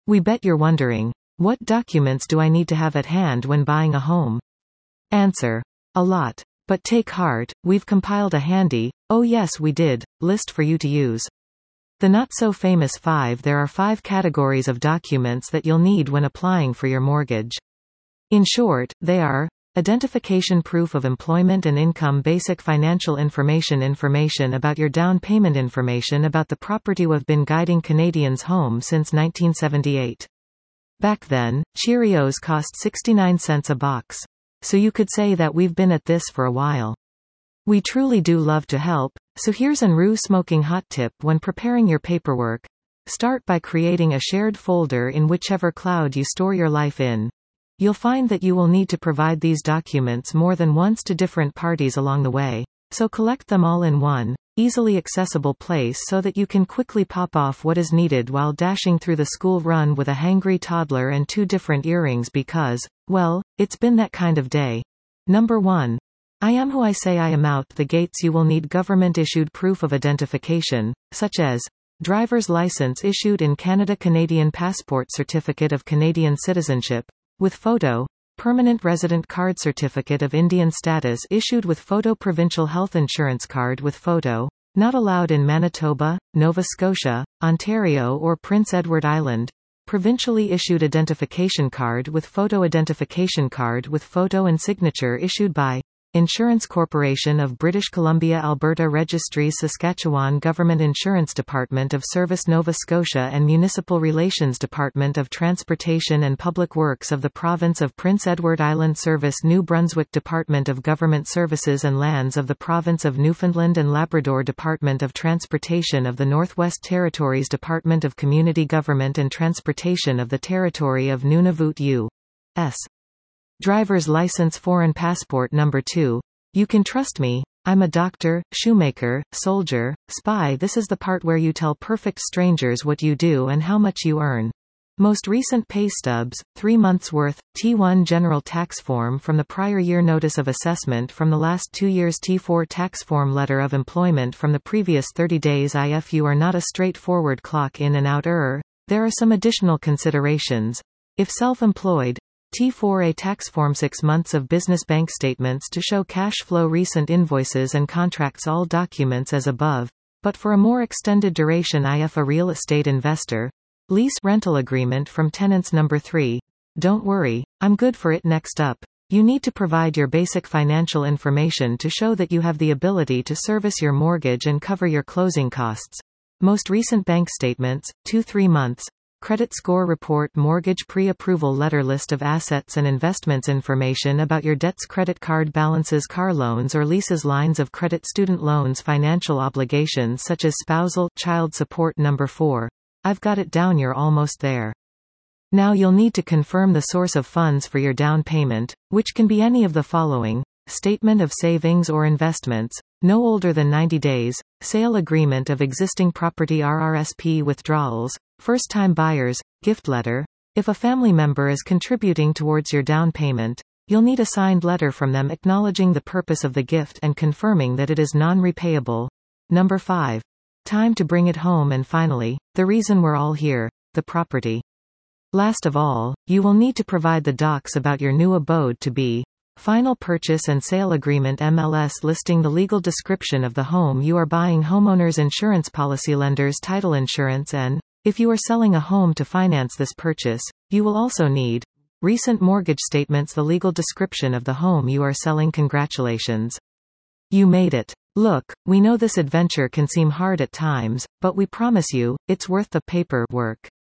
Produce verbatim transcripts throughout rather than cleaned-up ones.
We bet you're wondering, what documents do I need to have at hand when buying a home? Answer: a lot. But take heart, we've compiled a handy, oh yes we did, list for you to use. The not-so-famous five. There are five categories of documents that you'll need when applying for your mortgage. In short, they are: identification, proof of employment and income, basic financial information, information about your down payment, information about the property. We've been guiding Canadians home since nineteen seventy-eight. Back then, Cheerios cost sixty-nine cents a box. So you could say that we've been at this for a while. We truly do love to help, so here's an R U smoking hot tip when preparing your paperwork. Start by creating a shared folder in whichever cloud you store your life in. You'll find that you will need to provide these documents more than once to different parties along the way, so collect them all in one, easily accessible place so that you can quickly pop off what is needed while dashing through the school run with a hangry toddler and two different earrings because, well, it's been that kind of day. Number one. I am who I say I am. Out the gates you will need government-issued proof of identification, such as driver's license issued in Canada, Canadian passport, certificate of Canadian citizenship, with photo, permanent resident card, certificate of Indian status issued with photo, provincial health insurance card with photo, not allowed in Manitoba, Nova Scotia, Ontario or Prince Edward Island, provincially issued identification card with photo, identification card with photo and signature issued by Insurance Corporation of British Columbia, Alberta Registries, Saskatchewan Government Insurance Department of Service, Nova Scotia and Municipal Relations Department of Transportation and Public Works of the Province of Prince Edward Island, Service New Brunswick Department of Government Services and Lands of the Province of Newfoundland and Labrador, Department of Transportation of the Northwest Territories, Department of Community Government and Transportation of the Territory of Nunavut, U S Driver's license, foreign passport. Number two. You can trust me. I'm a doctor, shoemaker, soldier, spy. This is the part where you tell perfect strangers what you do and how much you earn. Most recent pay stubs, three months worth, T one general tax form from the prior year, notice of assessment from the last two years, T four tax form, letter of employment from the previous thirty days. If you are not a straightforward clock in and out er, there are some additional considerations. If self-employed, T four A tax form, six months of business bank statements to show cash flow, recent invoices and contracts, all documents as above, but for a more extended duration. If a real estate investor, lease rental agreement from tenants. Number three. Don't worry, I'm good for it. Next up, you need to provide your basic financial information to show that you have the ability to service your mortgage and cover your closing costs. Most recent bank statements, two three months. Credit score report, mortgage pre-approval letter, list of assets and investments, information about your debts, credit card balances, car loans or leases, lines of credit, student loans, financial obligations such as spousal, child support. Number four. I've got it down, you're almost there. Now you'll need to confirm the source of funds for your down payment, which can be any of the following: statement of savings or investments, no older than ninety days, sale agreement of existing property, R R S P withdrawals, first-time buyers, gift letter. If a family member is contributing towards your down payment, you'll need a signed letter from them acknowledging the purpose of the gift and confirming that it is non-repayable. Number five. Time to bring it home. And finally, the reason we're all here, the property. Last of all, you will need to provide the docs about your new abode to be final purchase and sale agreement, M L S listing the legal description of the home you are buying, homeowner's insurance policy, lender's title insurance, and if you are selling a home to finance this purchase, you will also need recent mortgage statements, the legal description of the home you are selling. Congratulations. You made it. Look, we know this adventure can seem hard at times, but we promise you, it's worth the paper work.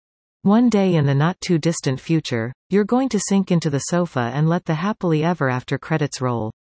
One day in the not-too-distant future, you're going to sink into the sofa and let the happily ever after credits roll.